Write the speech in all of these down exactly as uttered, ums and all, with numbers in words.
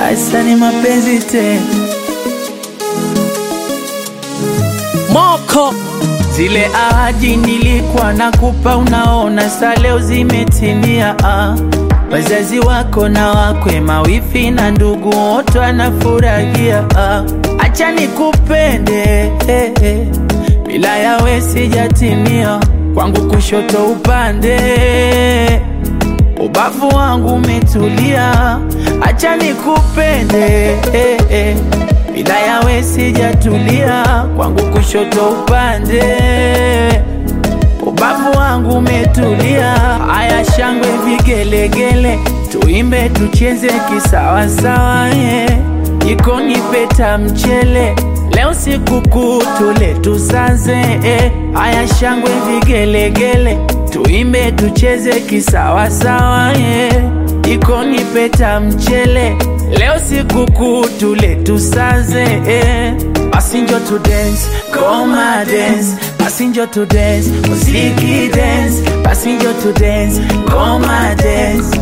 Asa ni mapenzi tena. Moko Zile ahadi nilikuwa nakupa unaona sa leo zimetimia. ah. Wazazi wako na wakwe, mawifi na ndugu wote wanafurahia. ah. Acha nikupende eh, eh. Bila yawe sijatimia. Kwangu kushoto upande, ubavu wangu umetulia. Acha nikupende eh, eh. Bila yawe sijatulia. Kwangu kushoto upande, ubavu wangu umetulia. Aya shangwe vigelegele, tuimbe tucheze kisawa sawa yeah. Iko nipeta mchele, leo sikukuu tule tusaze eh. Aya shangwe vigelegele, tuimbe tucheze kisawa sawa yeah. Iko nipeta mchele, leo sikukuu tule tusaze eh. Passenger to dance, koma dance. Passenger to dance, muziki dance. Passenger to dance, koma dance.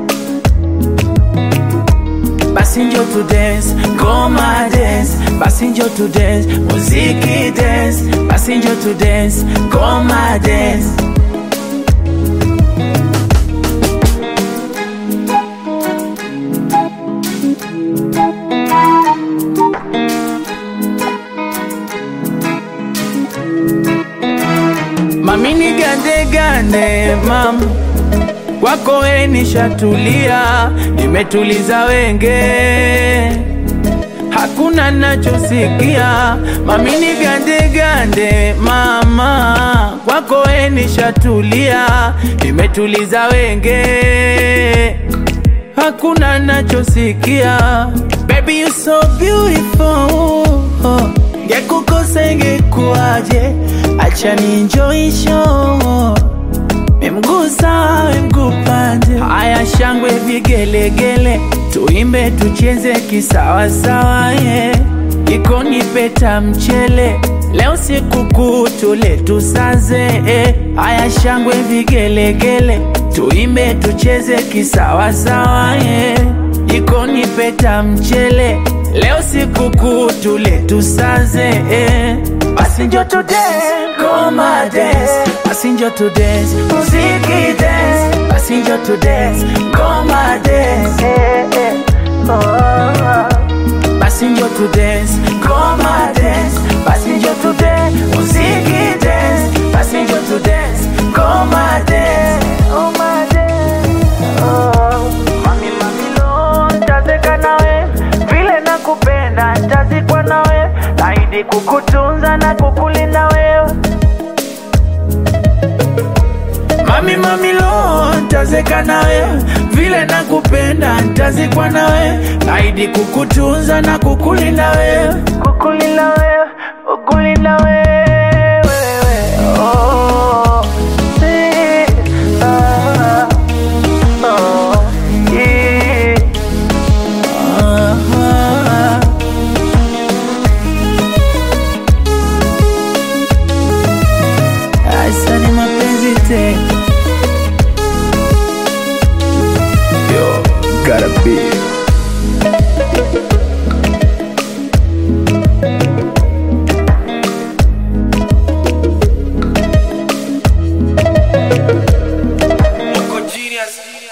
Passenger to dance, koma dance. Passenger to dance, muziki dance. Passenger to dance, koma dance. Mami ni gande gande mam, kwako we nishatulia. Nimetuliza wenge, hakuna nachosikia. Mami ni gande gande mama, kwako we nishatulia. Nimetuliza wenge, hakuna nachosikia. Baby you so beautiful, ngekukosa ingekuaje. Acha ni enjoy show, memgusa mgupande. Aya shangwe vigelegele, tuimbe tucheze kisawa sawa yeah. Iko nipeta mchele, leo sikukuu tule tusaze eh. Aya shangwe vigelegele, tuimbe tucheze kisawa sawa yeah. Iko nipeta mchele, leo sikukuu tule tusaze eh. Passenger to dance, koma dance. Passenger to dance, muziki dance. Passenger to dance, koma dance eh, eh. Oh. Passenger to dance, koma dance. Passenger to dance, muziki dance. Passenger to dance, koma dance. Oh my dance. Oh. Mami mami lo, ntazeka nawe. Vile nakupenda, ntazikwa nawe. Naahidi kukutunza na kukulinda wewe. Mami mami lo, ntazeka nawe. Vile nakupenda, ntazikwa nawe. Naahidi kukutunza na kukulinda wewe. Kukulinda wewe, kukulinda wewe. Oh, see, ah, oh, yeah. Ah, ah. Asa ni mapenzi tena. Yo, gotta be Moko Genius.